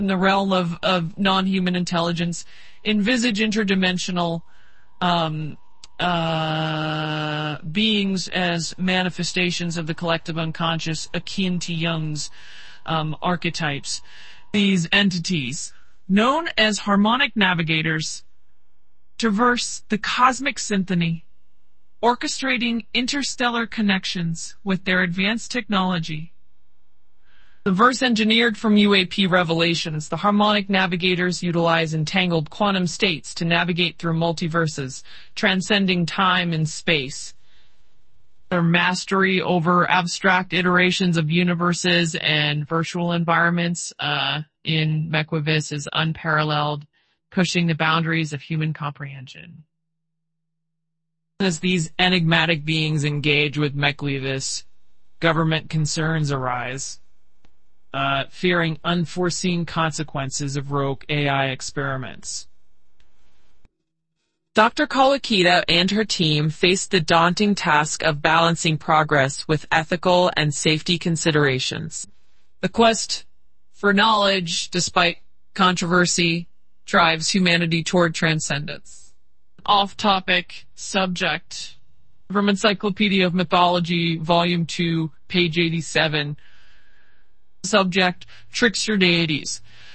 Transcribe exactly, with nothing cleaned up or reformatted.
in the realm of, of non-human intelligence, envisage interdimensional um, uh, beings as manifestations of the collective unconscious, akin to Jung's um, archetypes. These entities, known as harmonic navigators, traverse the cosmic symphony, orchestrating interstellar connections with their advanced technology. The verse engineered from U A P Revelations, the harmonic navigators utilize entangled quantum states to navigate through multiverses, transcending time and space. Their mastery over abstract iterations of universes and virtual environments uh, in Mekwivis is unparalleled, pushing the boundaries of human comprehension. As these enigmatic beings engage with Mekwivis, government concerns arise. Uh, fearing unforeseen consequences of rogue A I experiments. Doctor Kawakita and her team faced the daunting task of balancing progress with ethical and safety considerations. The quest for knowledge, despite controversy, drives humanity toward transcendence. Off-topic subject from Encyclopedia of Mythology, Volume two, page eighty-seven. Subject, trickster deities.